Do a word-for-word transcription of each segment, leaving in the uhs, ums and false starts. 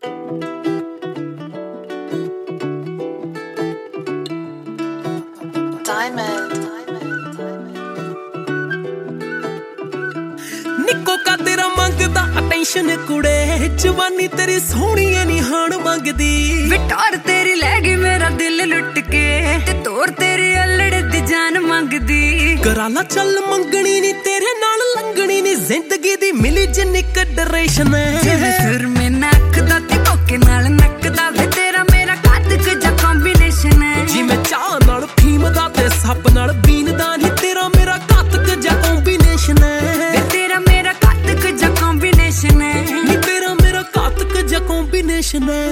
निक्को का तेरा मंगदा अटेंशन कुड़े जवानी तेरी सोहनी नी हाण मंगदी विटार तेरी ले गई मेरा दिल लुट के ते तोर तेरी अल्लड़ दी जान मंगदी कराला चल मंगनी नी तेरे नाल लंगनी नी जिंदगी दी मिली जिन्नी कंडरेशन जिवे सुर में नकदा ते कोके नाल नकदा वे तेरा मेरा कादक जा कॉम्बिनेशन जिवें चाह नाल फीम दा ते सप नाल बीन दा नी तेरा मेरा कादक जा कॉम्बिनेशन नी तेरा मेरा कातक जा कॉम्बिनेशन है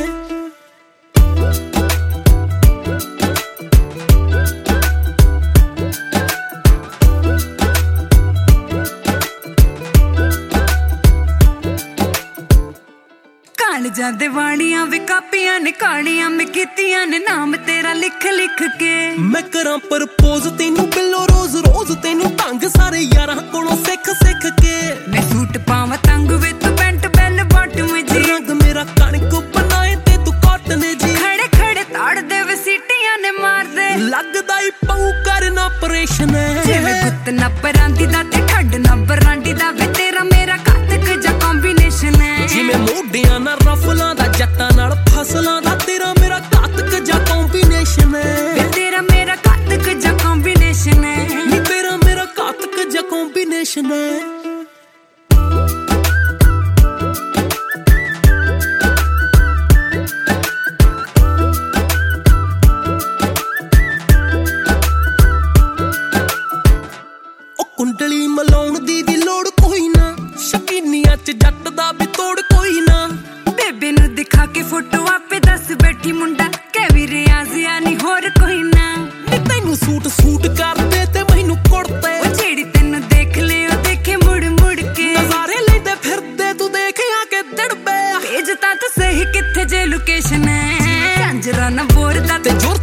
कान जांदे वाणियां वे कापियां ने कहानियां मैं कीतियां ने नाम तेरा लिख लिख के मैं करां प्रपोज तेनू बिलो रोज रोज तेनू ढंग सारे यारां कोलों सिख सिख के मैं सूट पावां तंग वे तू पैंट बैल बॉटम जी रंग मेरा कणक बनाए ते तू कॉटन जी खड़े खड़े ताड़ दे वे सीटियां ने मार दे लगदा ही पऊ करना ऑपरेशन जिवें गुत्त ना परांदी दा ते ठंड ना बरांडी दा वे तेरा मेरा कातक जा कॉम्बिनेशन है जिवें मोढियां ना रफलां दा जट्टां नाल फसलां दा तेरा मेरा कातक जा कॉम्बिनेशन है तेरा मेरा कातक जा कॉम्बिनेशन है नी तेरा मेरा कातक जा कॉम्बिनेशन है कुंडली मलाउण दी दी लोड़ कोई ना शकीनियां च जट दा भी तोड़ कोई ना बेबे नू दिखा के फोटो आपे दस बैठी मुंडा कै भी रियाजिया नी होर कोई ना नी तैनू सूट सूट कर दे ते मैनू कुड़ते ओ जेड़ी तैनू देख ले ओ देखे मुड़ मुड़ के नजारे लेंदे फिरदे तू देख आके दड़बे भेज ता तू सही किथे जे लोकेशन है झांजरा ना बोरदा ते जोर